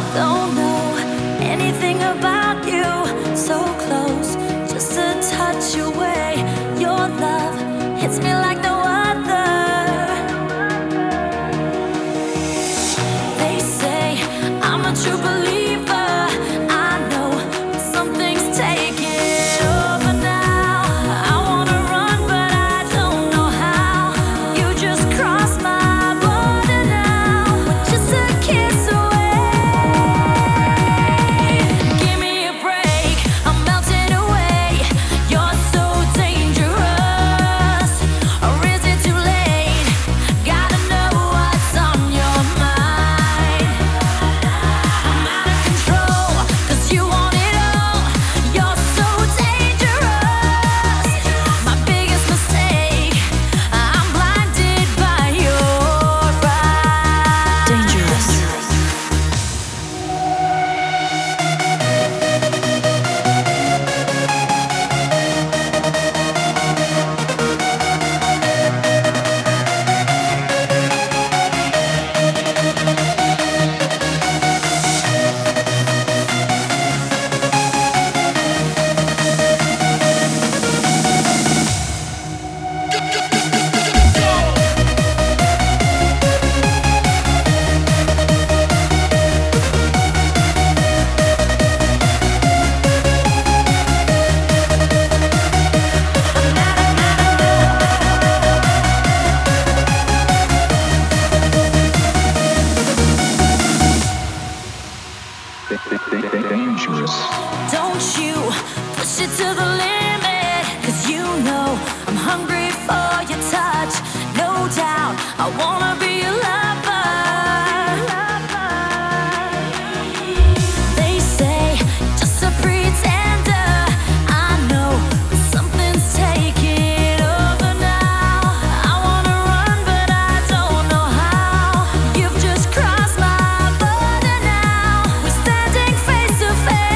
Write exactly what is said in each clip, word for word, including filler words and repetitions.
Don't know anything about you. So close, just a touch away. Your love hits me like no other. They say I'm a true believer. I know something's taking over now. I wanna run, but I don't know how. You just crossed my border now. With just a kiss away. Give me a break, I'm melting away. You're so dangerous. Or is it too late? Gotta know what's on your mind. I'm out of control, 'cause you want it all. You're so dangerous. My biggest mistake, I'm blinded by your eyes. Dangerous. Dangerous. Don't you push it to the limit, 'cause you know I'm hungry for your touch. No doubt, I wanna be your lover. They say just a pretender. I know something's taking over now. I wanna run, but I don't know how. You've just crossed my border now. We're standing face to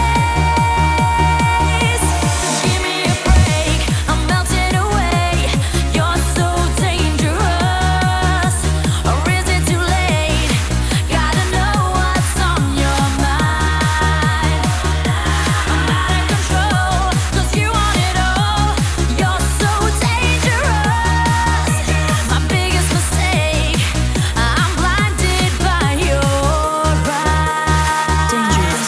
face. Give me a break, I'm melting away. You're so dangerous. Or is it too late? Gotta know what's on your mind. I'm out of control, 'cause you want it all. You're so dangerous. My biggest mistake, I'm blinded by your eyes. Dangerous.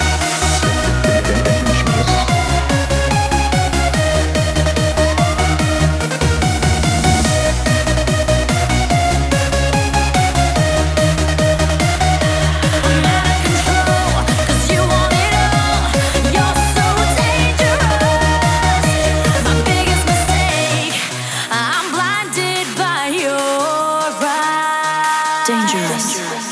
I'm out of control, 'cause you want it all. You're so dangerous. My biggest mistake, I'm blinded by your eyes. Dangerous.